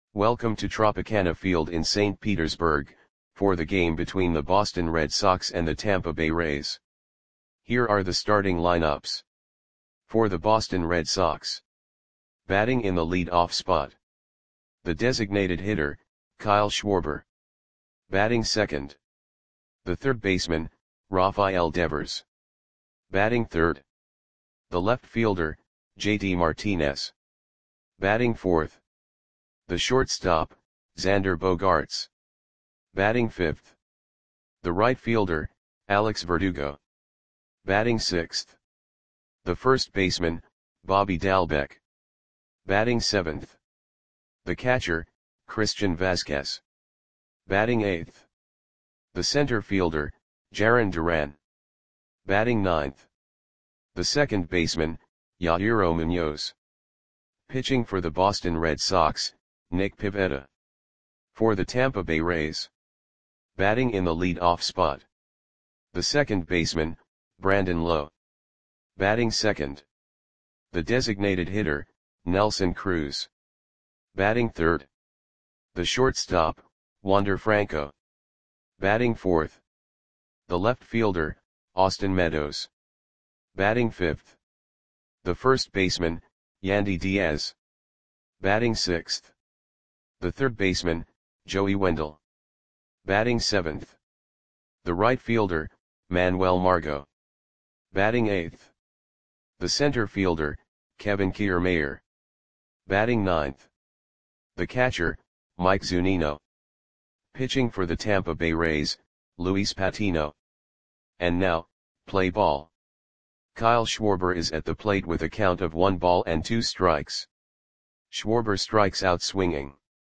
Welcome to Tropicana Field in St. Petersburg, for the game between the Boston Red Sox and the Tampa Bay Rays. Here are the starting lineups. For the Boston Red Sox. Batting in the lead-off spot. The designated hitter, Kyle Schwarber. Batting second. The third baseman, Rafael Devers. Batting third. The left fielder, JD Martinez. Batting fourth. The shortstop, Xander Bogaerts. Batting fifth. The right fielder, Alex Verdugo. Batting sixth. The first baseman, Bobby Dalbec. Batting seventh. The catcher, Christian Vazquez. Batting eighth. The center fielder, Jarren Duran. Batting ninth. The second baseman, Yairo Munoz. Pitching for the Boston Red Sox, Nick Pivetta. For the Tampa Bay Rays. Batting in the lead-off spot. The second baseman, Brandon Lowe. Batting second. The designated hitter, Nelson Cruz. Batting third. The shortstop, Wander Franco. Batting fourth. The left fielder, Austin Meadows. Batting fifth. The first baseman, Yandy Diaz. Batting sixth. The third baseman, Joey Wendle. Batting seventh. The right fielder, Manuel Margot. Batting eighth. The center fielder, Kevin Kiermaier. Batting ninth. The catcher, Mike Zunino. Pitching for the Tampa Bay Rays, Luis Patino. And now, play ball. Kyle Schwarber is at the plate with a count of 1-2 strikes. Schwarber strikes out swinging.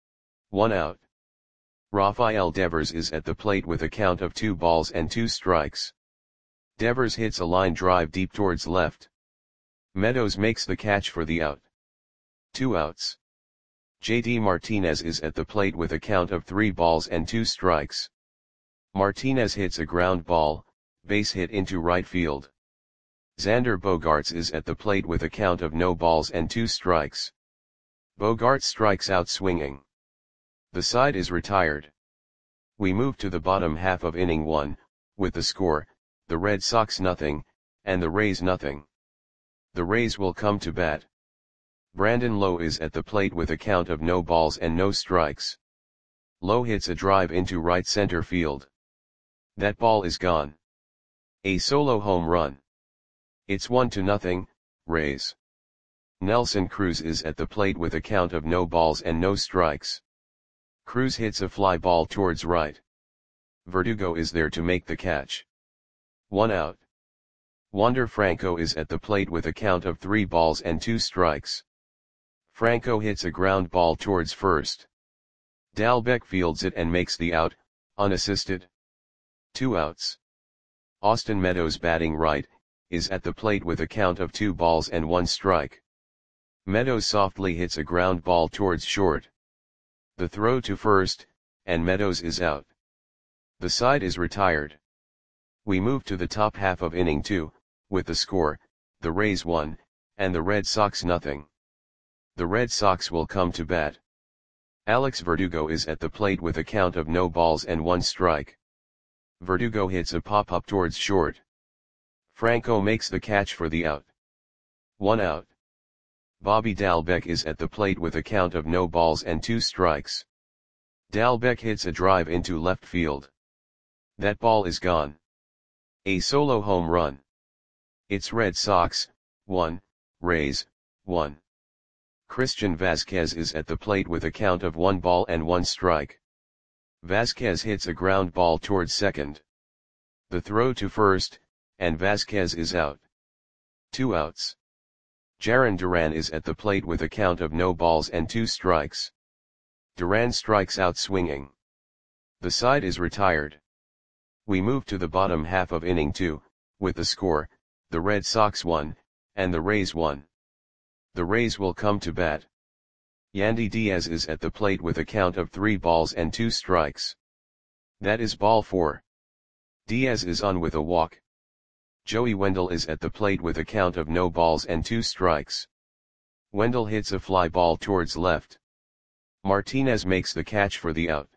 1 out. Rafael Devers is at the plate with a count of 2-2 strikes. Devers hits a line drive deep towards left. Meadows makes the catch for the out. 2 outs. JD Martinez is at the plate with a count of 3-2 strikes. Martinez hits a ground ball, base hit into right field. Xander Bogaerts is at the plate with a count of 0-2 strikes. Bogaerts strikes out swinging. The side is retired. We move to the bottom half of inning 1, with the score, the Red Sox 0, and the Rays 0. The Rays will come to bat. Brandon Lowe is at the plate with a count of 0 strikes. Lowe hits a drive into right center field. That ball is gone. A solo home run. It's 1-0, Rays. Nelson Cruz is at the plate with a count of 0 strikes. Cruz hits a fly ball towards right. Verdugo is there to make the catch. 1 out. Wander Franco is at the plate with a count of 3-2 strikes. Franco hits a ground ball towards first. Dalbec fields it and makes the out, unassisted. 2 outs. Austin Meadows batting right, is at the plate with a count of 2-1 strike. Meadows softly hits a ground ball towards short. The throw to first, and Meadows is out. The side is retired. We move to the top half of inning 2, with the score, the Rays 1, and the Red Sox 0. The Red Sox will come to bat. Alex Verdugo is at the plate with a count of 0-1 strike. Verdugo hits a pop-up towards short. Franco makes the catch for the out. 1 out. Bobby Dalbec is at the plate with a count of 0-2 strikes. Dalbec hits a drive into left field. That ball is gone. A solo home run. It's Red Sox 1, Rays 1. Christian Vazquez is at the plate with a count of 1-1 strike. Vazquez hits a ground ball towards second. The throw to first, and Vazquez is out. 2 outs. Jarren Duran is at the plate with a count of 0-2 strikes. Duran strikes out swinging. The side is retired. We move to the bottom half of inning 2, with the score, the Red Sox 1, and the Rays 1. The Rays will come to bat. Yandy Diaz is at the plate with a count of 3-2 strikes. That is ball 4. Diaz is on with a walk. Joey Wendle is at the plate with a count of 0-2 strikes. Wendle hits a fly ball towards left. Martinez makes the catch for the out.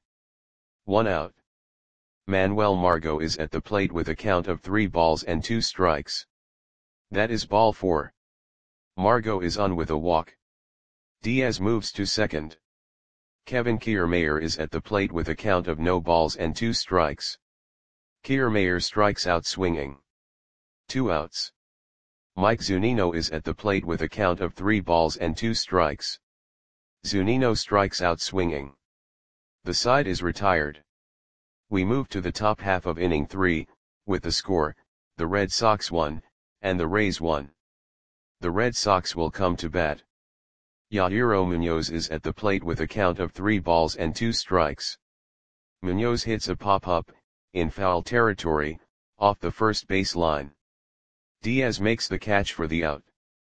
1 out. Manuel Margot is at the plate with a count of 3 balls and 2 strikes. That is ball 4. Margot is on with a walk. Diaz moves to second. Kevin Kiermaier is at the plate with a count of no balls and 2 strikes. Kiermaier strikes out swinging. 2 outs. Mike Zunino is at the plate with a count of 3 balls and 2 strikes. Zunino strikes out swinging. The side is retired. We move to the top half of inning 3, with the score, the Red Sox 1, and the Rays 1. The Red Sox will come to bat. Yairo Munoz is at the plate with a count of 3 balls and 2 strikes. Munoz hits a pop-up, in foul territory, off the first base line. Diaz makes the catch for the out.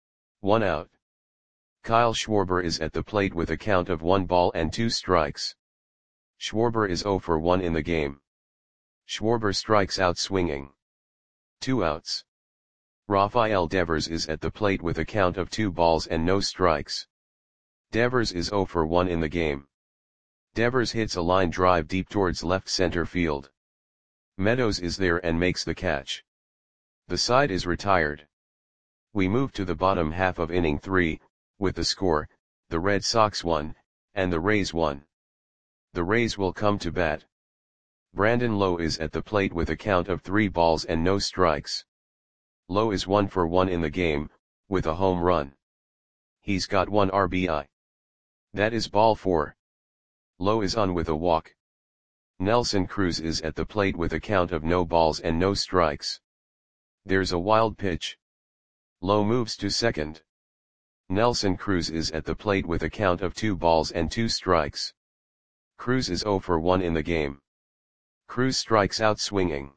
1 out. Kyle Schwarber is at the plate with a count of 1 ball and 2 strikes. Schwarber is 0 for 1 in the game. Schwarber strikes out swinging. 2 outs. Rafael Devers is at the plate with a count of 2 balls and no strikes. Devers is 0 for 1 in the game. Devers hits a line drive deep towards left center field. Meadows is there and makes the catch. The side is retired. We move to the bottom half of inning 3, with the score, the Red Sox 1, and the Rays 1. The Rays will come to bat. Brandon Lowe is at the plate with a count of 3 balls and no strikes. Lowe is 1 for 1 in the game, with a home run. He's got 1 RBI. That is ball 4. Lowe is on with a walk. Nelson Cruz is at the plate with a count of no balls and no strikes. There's a wild pitch. Lowe moves to second. Nelson Cruz is at the plate with a count of 2 balls and 2 strikes. Cruz is 0 for 1 in the game. Cruz strikes out swinging.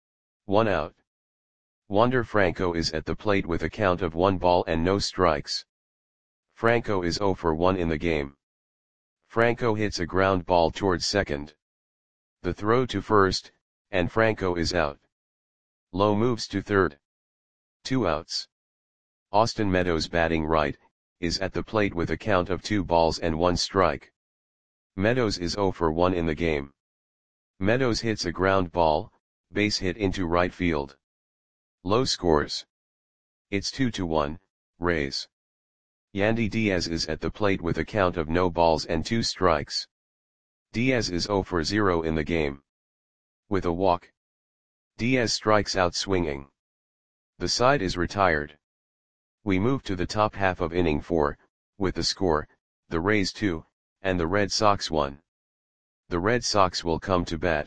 1 out. Wander Franco is at the plate with a count of 1 ball and no strikes. Franco is 0 for 1 in the game. Franco hits a ground ball towards second. The throw to first, and Franco is out. Lowe moves to third. 2 outs. Austin Meadows batting right, is at the plate with a count of 2 balls and 1 strike. Meadows is 0 for 1 in the game. Meadows hits a ground ball, base hit into right field. Lowe scores. It's 2-1, Rays. Yandy Diaz is at the plate with a count of no balls and 2 strikes. Diaz is 0 for 0 in the game. With a walk. Diaz strikes out swinging. The side is retired. We move to the top half of inning 4, with the score, the Rays 2, and the Red Sox 1. The Red Sox will come to bat.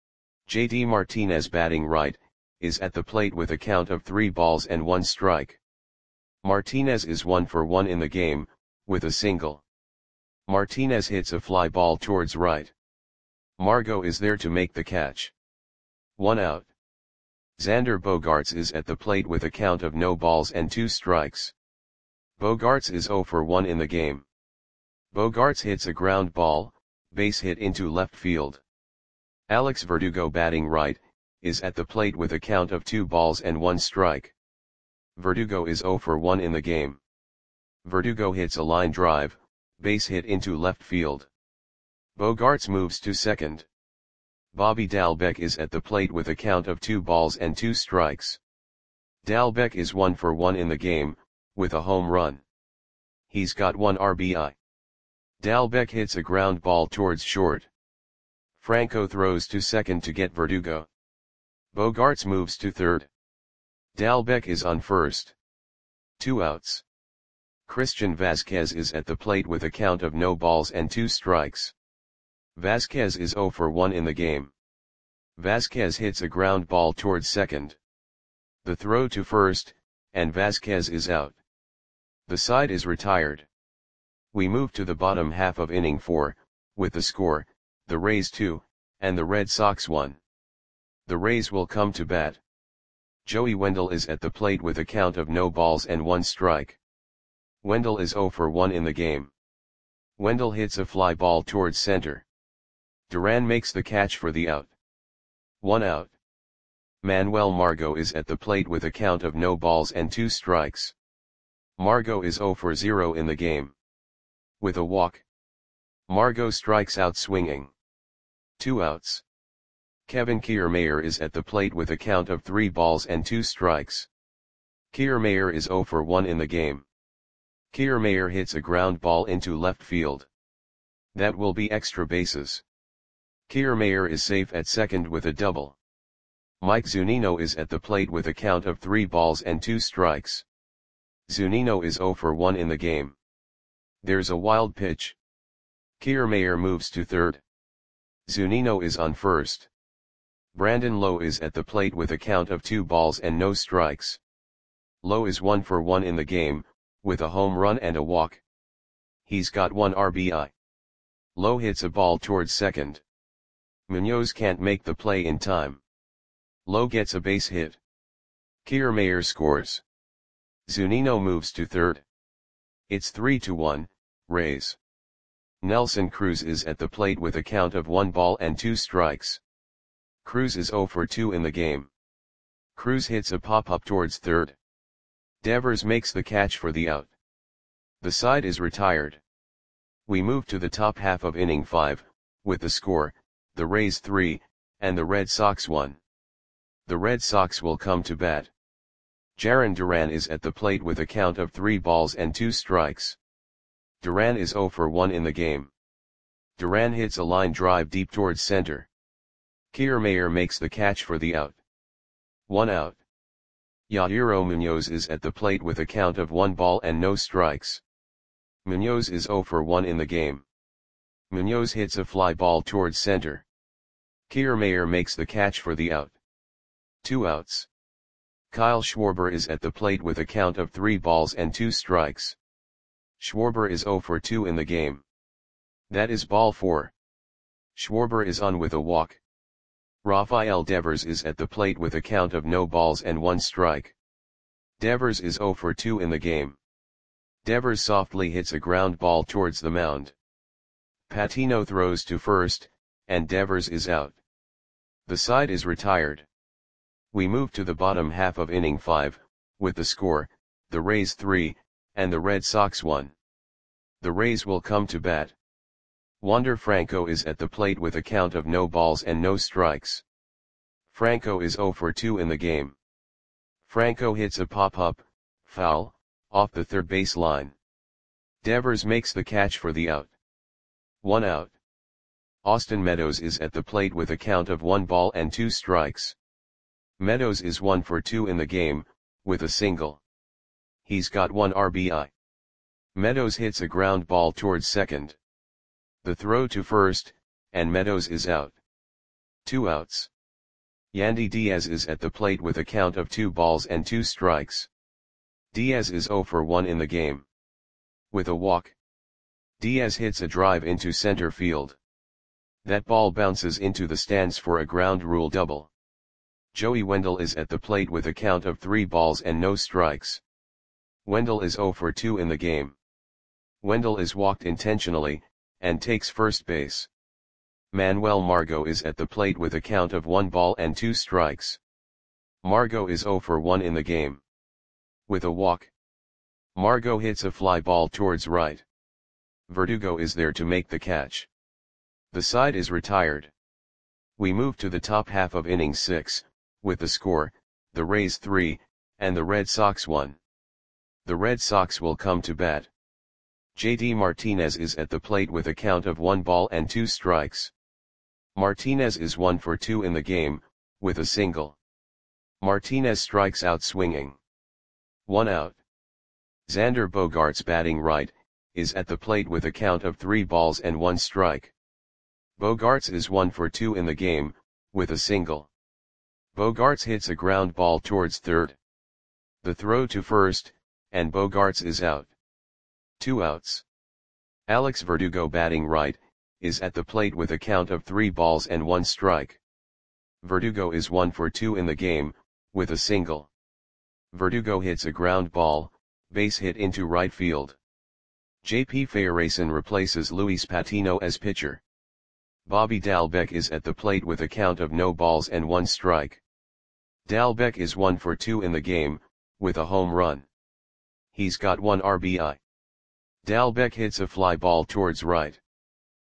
JD Martinez batting right, is at the plate with a count of 3 balls and 1 strike. Martinez is 1 for 1 in the game, with a single. Martinez hits a fly ball towards right. Margot is there to make the catch. 1 out. Xander Bogaerts is at the plate with a count of no balls and 2 strikes. Bogaerts is 0 for 1 in the game. Bogaerts hits a ground ball, base hit into left field. Alex Verdugo batting right, is at the plate with a count of 2 balls and 1 strike. Verdugo is 0 for 1 in the game. Verdugo hits a line drive, base hit into left field. Bogaerts moves to second. Bobby Dalbec is at the plate with a count of 2 balls and 2 strikes. Dalbec is 1 for 1 in the game, with a home run. He's got 1 RBI. Dalbec hits a ground ball towards short. Franco throws to second to get Verdugo. Bogaerts moves to third. Dalbec is on first. 2 outs. Christian Vazquez is at the plate with a count of no balls and 2 strikes. Vazquez is 0 for 1 in the game. Vazquez hits a ground ball towards second. The throw to first, and Vazquez is out. The side is retired. We move to the bottom half of inning 4, with the score, the Rays 2, and the Red Sox 1. The Rays will come to bat. Joey Wendell is at the plate with a count of no balls and 1 strike. Wendell is 0 for 1 in the game. Wendell hits a fly ball towards center. Duran makes the catch for the out. 1 out. Manuel Margot is at the plate with a count of no balls and 2 strikes. Margot is 0 for 0 in the game. With a walk. Margot strikes out swinging. 2 outs. Kevin Kiermaier is at the plate with a count of 3 balls and 2 strikes. Kiermaier is 0 for 1 in the game. Kiermaier hits a ground ball into left field. That will be extra bases. Kiermaier is safe at second with a double. Mike Zunino is at the plate with a count of 3 balls and 2 strikes. Zunino is 0 for 1 in the game. There's a wild pitch. Kiermaier moves to third. Zunino is on first. Brandon Lowe is at the plate with a count of 2 balls and no strikes. Lowe is 1 for 1 in the game, with a home run and a walk. He's got 1 RBI. Lowe hits a ball towards second. Munoz can't make the play in time. Lowe gets a base hit. Kiermaier scores. Zunino moves to third. It's 3-1, Rays. Nelson Cruz is at the plate with a count of 1 ball and 2 strikes. Cruz is 0 for 2 in the game. Cruz hits a pop-up towards third. Devers makes the catch for the out. The side is retired. We move to the top half of inning 5, with the score, the Rays 3, and the Red Sox 1. The Red Sox will come to bat. Jarren Duran is at the plate with a count of 3 balls and 2 strikes. Duran is 0 for 1 in the game. Duran hits a line drive deep towards center. Kiermaier makes the catch for the out. 1 out. Yairo Munoz is at the plate with a count of 1 ball and no strikes. Munoz is 0 for 1 in the game. Munoz hits a fly ball towards center. Kiermaier makes the catch for the out. 2 outs. Kyle Schwarber is at the plate with a count of 3 balls and 2 strikes. Schwarber is 0 for 2 in the game. That is ball 4. Schwarber is on with a walk. Rafael Devers is at the plate with a count of no balls and 1 strike. Devers is 0 for 2 in the game. Devers softly hits a ground ball towards the mound. Patino throws to first, and Devers is out. The side is retired. We move to the bottom half of inning 5, with the score, the Rays 3, and the Red Sox 1. The Rays will come to bat. Wander Franco is at the plate with a count of no balls and no strikes. Franco is 0 for 2 in the game. Franco hits a pop-up, foul, off the third base line. Devers makes the catch for the out. 1 out. Austin Meadows is at the plate with a count of 1 ball and 2 strikes. Meadows is 1 for 2 in the game, with a single. He's got 1 RBI. Meadows hits a ground ball towards second. The throw to first, and Meadows is out. 2 outs. Yandy Diaz is at the plate with a count of 2 balls and 2 strikes. Diaz is 0 for 1 in the game. With a walk. Diaz hits a drive into center field. That ball bounces into the stands for a ground rule double. Joey Wendell is at the plate with a count of 3 balls and no strikes. Wendell is 0 for 2 in the game. Wendell is walked intentionally, and takes first base. Manuel Margot is at the plate with a count of 1 ball and 2 strikes. Margot is 0 for 1 in the game. With a walk. Margot hits a fly ball towards right. Verdugo is there to make the catch. The side is retired. We move to the top half of inning 6, with the score, the Rays 3, and the Red Sox 1. The Red Sox will come to bat. JD Martinez is at the plate with a count of 1 ball and 2 strikes. Martinez is 1 for 2 in the game, with a single. Martinez strikes out swinging. 1 out. Xander Bogaerts batting right, is at the plate with a count of 3 balls and 1 strike. Bogaerts is 1 for 2 in the game, with a single. Bogaerts hits a ground ball towards third. The throw to first, and Bogaerts is out. 2 outs. Alex Verdugo batting right, is at the plate with a count of 3 balls and 1 strike. Verdugo is 1 for 2 in the game, with a single. Verdugo hits a ground ball, base hit into right field. JP Feyereisen replaces Luis Patino as pitcher. Bobby Dalbec is at the plate with a count of no balls and 1 strike. Dalbec is 1 for 2 in the game, with a home run. He's got 1 RBI. Dalbec hits a fly ball towards right.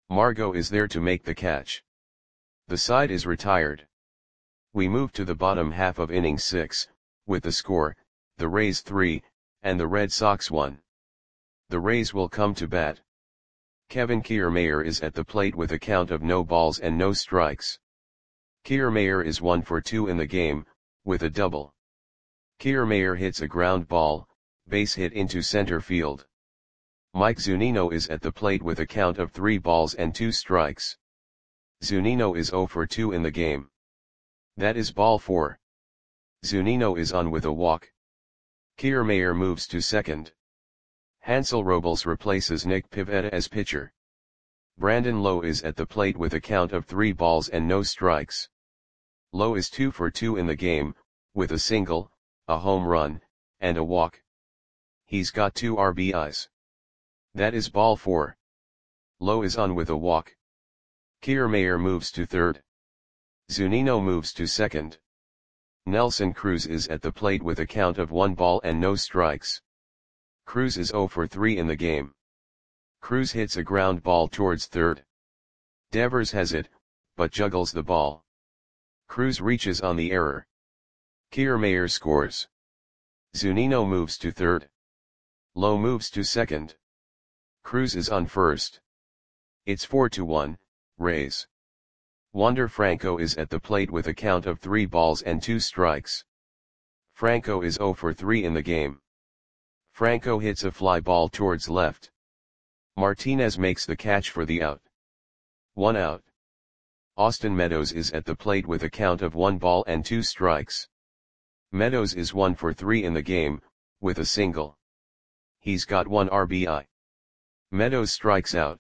Margot is there to make the catch. The side is retired. We move to the bottom half of inning 6, with the score, the Rays 3, and the Red Sox 1. The Rays will come to bat. Kevin Kiermaier is at the plate with a count of no balls and no strikes. Kiermaier is 1 for 2 in the game, with a double. Kiermaier hits a ground ball, base hit into center field. Mike Zunino is at the plate with a count of 3 balls and 2 strikes. Zunino is 0 for 2 in the game. That is ball 4. Zunino is on with a walk. Kiermaier moves to second. Hansel Robles replaces Nick Pivetta as pitcher. Brandon Lowe is at the plate with a count of 3 balls and no strikes. Lowe is 2 for 2 in the game, with a single, a home run, and a walk. He's got 2 RBIs. That is ball 4. Lowe is on with a walk. Kiermaier moves to third. Zunino moves to second. Nelson Cruz is at the plate with a count of 1 ball and no strikes. Cruz is 0 for 3 in the game. Cruz hits a ground ball towards third. Devers has it, but juggles the ball. Cruz reaches on the error. Kiermaier scores. Zunino moves to third. Lowe moves to second. Cruz is on first. It's 4-1, Rays. Wander Franco is at the plate with a count of 3 balls and 2 strikes. Franco is 0 for 3 in the game. Franco hits a fly ball towards left. Martinez makes the catch for the out. 1 out. Austin Meadows is at the plate with a count of 1 ball and 2 strikes. Meadows is 1 for 3 in the game, with a single. He's got 1 RBI. Meadows strikes out.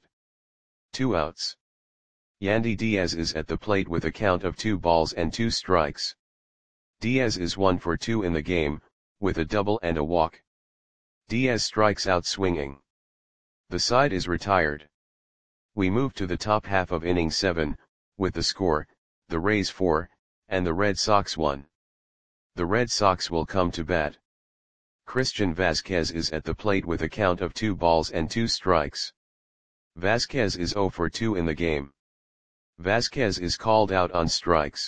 2 outs. Yandy Diaz is at the plate with a count of 2 balls and 2 strikes. Diaz is 1 for 2 in the game, with a double and a walk. Diaz strikes out swinging. The side is retired. We move to the top half of inning 7, with the score, the Rays 4, and the Red Sox 1. The Red Sox will come to bat. Christian Vasquez is at the plate with a count of 2 balls and 2 strikes. Vasquez is 0 for 2 in the game. Vasquez is called out on strikes.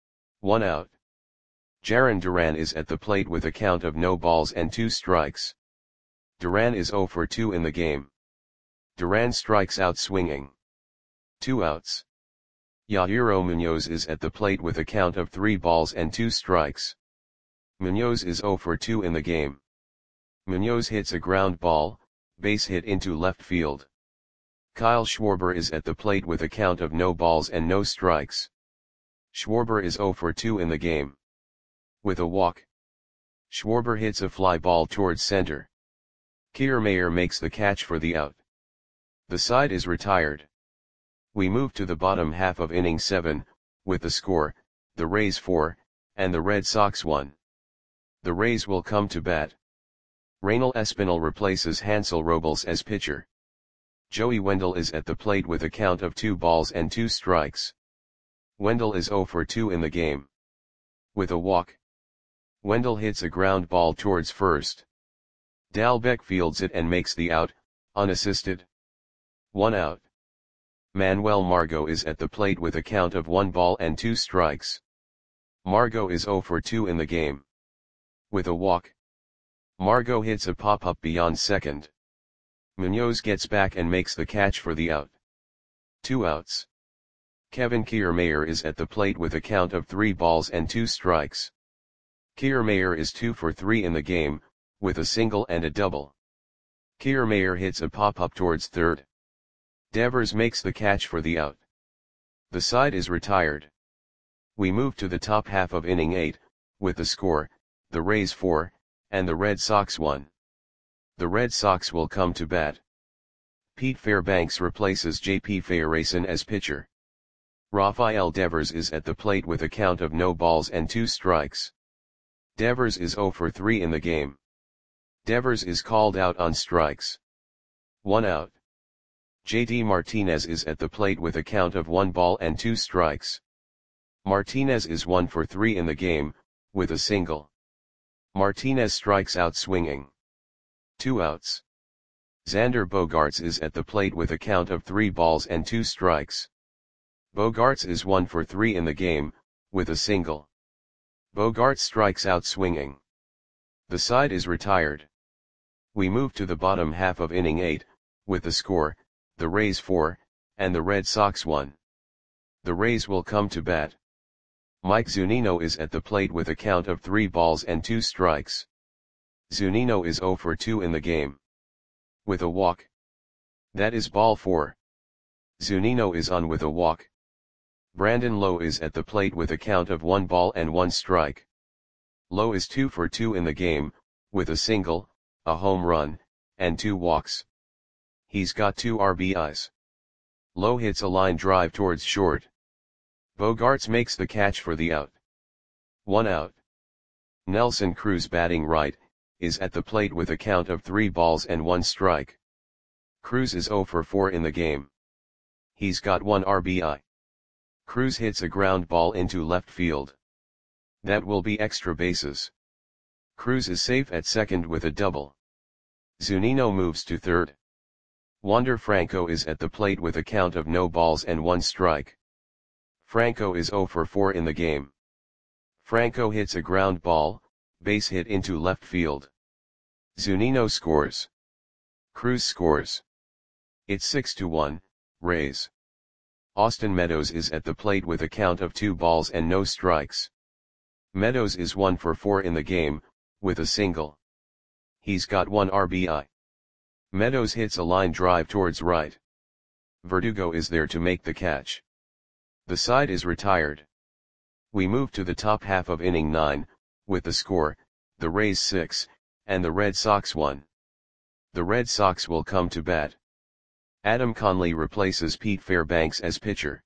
1 out. Jarren Duran is at the plate with a count of no balls and 2 strikes. Duran is 0 for 2 in the game. Duran strikes out swinging. 2 outs. Yairo Munoz is at the plate with a count of 3 balls and 2 strikes. Munoz is 0 for 2 in the game. Munoz hits a ground ball, base hit into left field. Kyle Schwarber is at the plate with a count of no balls and no strikes. Schwarber is 0 for 2 in the game. With a walk. Schwarber hits a fly ball towards center. Kiermaier makes the catch for the out. The side is retired. We move to the bottom half of inning 7, with the score, the Rays 4, and the Red Sox 1. The Rays will come to bat. Raynel Espinal replaces Hansel Robles as pitcher. Joey Wendell is at the plate with a count of 2 balls and 2 strikes. Wendell is 0 for 2 in the game. With a walk. Wendell hits a ground ball towards first. Dalbec fields it and makes the out, unassisted. 1 out. Manuel Margot is at the plate with a count of 1 ball and 2 strikes. Margot is 0 for 2 in the game. With a walk. Margot hits a pop-up beyond second. Munoz gets back and makes the catch for the out. 2 outs. Kevin Kiermaier is at the plate with a count of 3 balls and 2 strikes. Kiermaier is 2 for 3 in the game, with a single and a double. Kiermaier hits a pop-up towards third. Devers makes the catch for the out. The side is retired. We move to the top half of inning 8, with the score, the Rays 4, and the Red Sox 1. The Red Sox will come to bat. Pete Fairbanks replaces J.P. Fayerason as pitcher. Rafael Devers is at the plate with a count of no balls and 2 strikes. Devers is 0 for 3 in the game. Devers is called out on strikes. 1 out. J.D. Martinez is at the plate with a count of 1 ball and 2 strikes. Martinez is 1 for 3 in the game, with a single. Martinez strikes out swinging. 2 outs. Xander Bogaerts is at the plate with a count of 3 balls and 2 strikes. Bogaerts is 1 for 3 in the game, with a single. Bogaerts strikes out swinging. The side is retired. We move to the bottom half of inning 8, with the score, the Rays 4, and the Red Sox 1. The Rays will come to bat. Mike Zunino is at the plate with a count of 3 balls and 2 strikes. Zunino is 0 for 2 in the game. With a walk. That is ball 4. Zunino is on with a walk. Brandon Lowe is at the plate with a count of 1 ball and 1 strike. Lowe is 2 for 2 in the game, with a single, a home run, and 2 walks. He's got 2 RBIs. Lowe hits a line drive towards short. Bogaerts makes the catch for the out. 1 out. Nelson Cruz, batting right, is at the plate with a count of 3 balls and 1 strike. Cruz is 0 for 4 in the game. He's got 1 RBI. Cruz hits a ground ball into left field. That will be extra bases. Cruz is safe at second with a double. Zunino moves to third. Wander Franco is at the plate with a count of no balls and 1 strike. Franco is 0 for 4 in the game. Franco hits a ground ball, base hit into left field. Zunino scores. Cruz scores. It's 6-1, Rays. Austin Meadows is at the plate with a count of 2 balls and no strikes. Meadows is 1 for 4 in the game, with a single. He's got 1 RBI. Meadows hits a line drive towards right. Verdugo is there to make the catch. The side is retired. We move to the top half of inning 9, with the score, the Rays 6, and the Red Sox 1. The Red Sox will come to bat. Adam Conley replaces Pete Fairbanks as pitcher.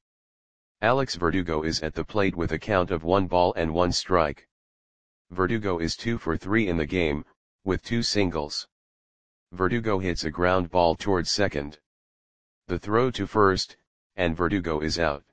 Alex Verdugo is at the plate with a count of 1 ball and 1 strike. Verdugo is 2 for 3 in the game, with 2 singles. Verdugo hits a ground ball towards second. The throw to first, and Verdugo is out.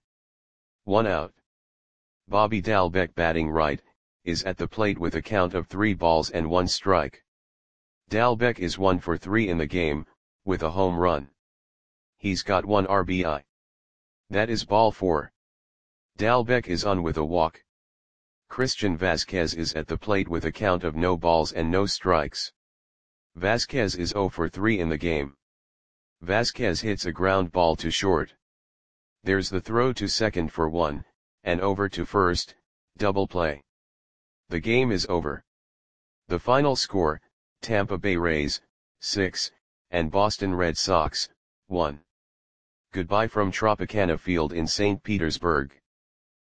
1 out. Bobby Dalbec, batting right, is at the plate with a count of 3 balls and 1 strike. Dalbec is 1 for 3 in the game, with a home run. He's got 1 RBI. That is ball 4. Dalbec is on with a walk. Christian Vazquez is at the plate with a count of no balls and no strikes. Vazquez is 0 for 3 in the game. Vazquez hits a ground ball to short. There's the throw to second for 1, and over to first, double play. The game is over. The final score, Tampa Bay Rays, 6, and Boston Red Sox, 1. Goodbye from Tropicana Field in St. Petersburg.